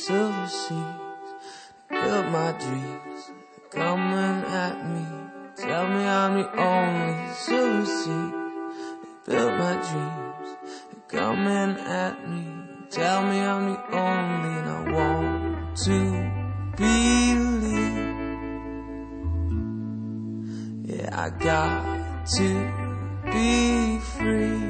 silver seas, build my dreams, coming at me. Tell me I'm the only silver seas, build my dreams, coming at me. Tell me I'm the only, and I want to believe. Yeah, I got to be free.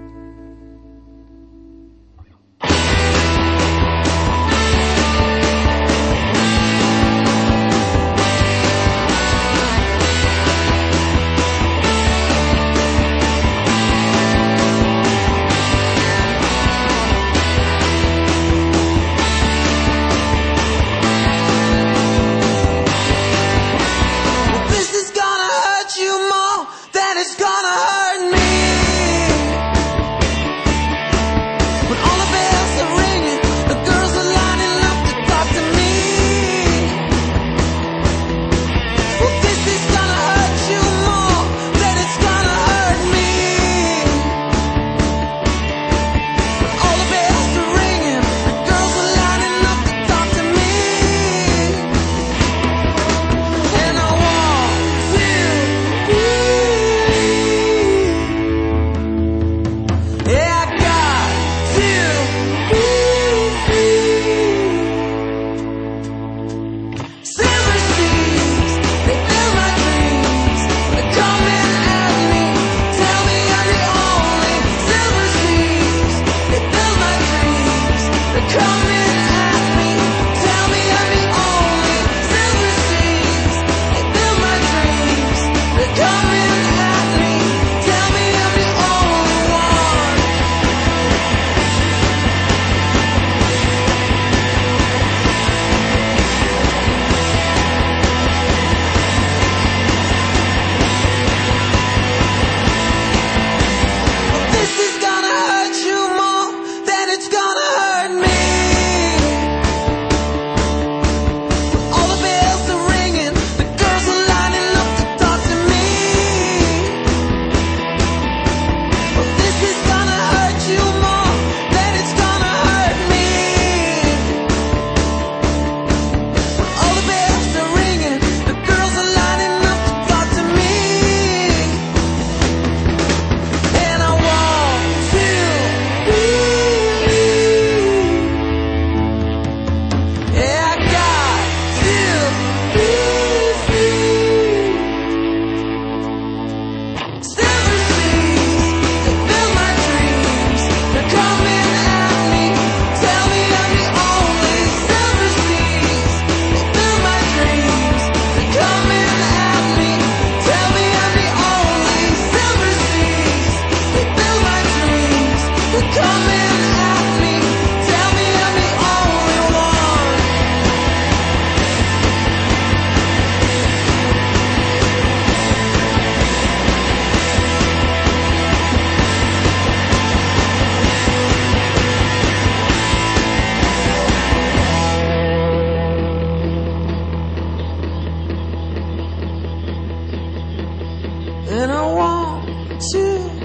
And I want to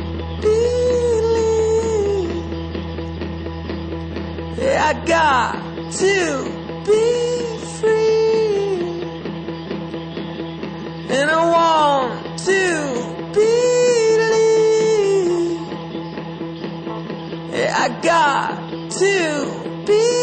believe. Yeah, I got to be free. And I want to believe. Yeah, I got to be